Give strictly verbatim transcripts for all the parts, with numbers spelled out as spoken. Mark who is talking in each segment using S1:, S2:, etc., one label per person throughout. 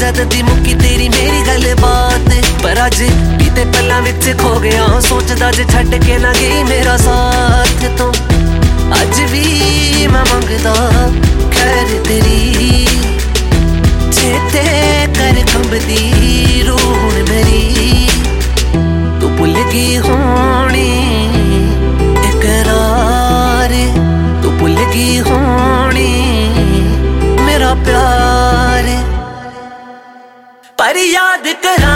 S1: जद दी मुक्की तेरी मेरी गल बात, पर अज बीते पल्लां विच खो गया सोचदा जे छड्ड के ना गई मेरा साथ। तो अज भी मैं मंगदा खैर तेरी, चेते कर कंबदी रूह मेरी। तू भुल गई होनी इकरार, तू भुल गई होनी मेरा प्यार, पर याद करा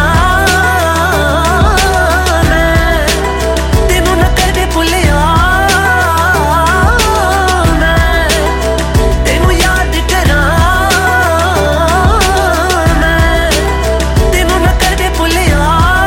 S1: मैं तेनू न कदे भुलिया। मैं तेनू याद करा मैं तेनू न कदे भुलिया।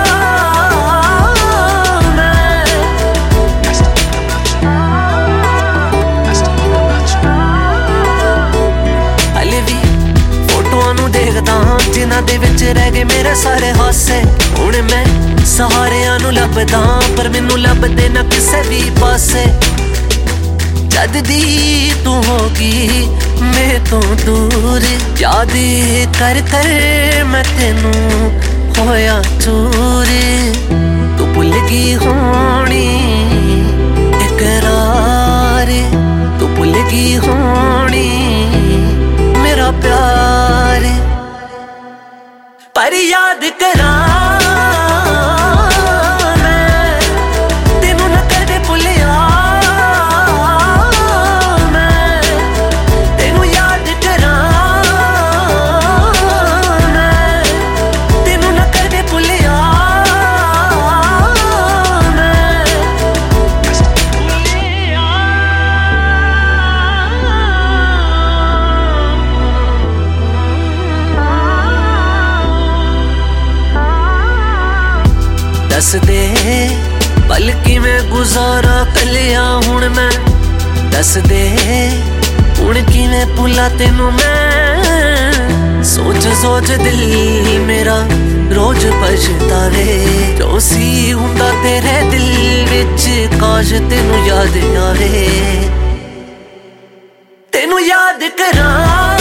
S1: देखदा जिन्हां दे विच रह गए मेरे सारे हासे, हुण मैं सहारियां नू लभदा पर मैनू लभदे ना किसे भी पासे। जद दी तू होगी मेरे तो दूर, याद कर कर मैं तेनू होया चूर। तू भुल गई होनी इकरार, तू भुल गई होनी मेरा प्यार, पर याद करा मैं तेनू न कदे भुलिया। मैं तेनू याद करा मैं तेनू न कदे भुलिया। दस दे पल किवें गुजारा कलिया हुण मैं, दस दे हुण किवें भुला तेनू मैं। सोच सोच दिल मेरा रोज पछतावे, जो सी हुंदा तेरे दिल विच काश तेनू याद आवे। तेनू याद करा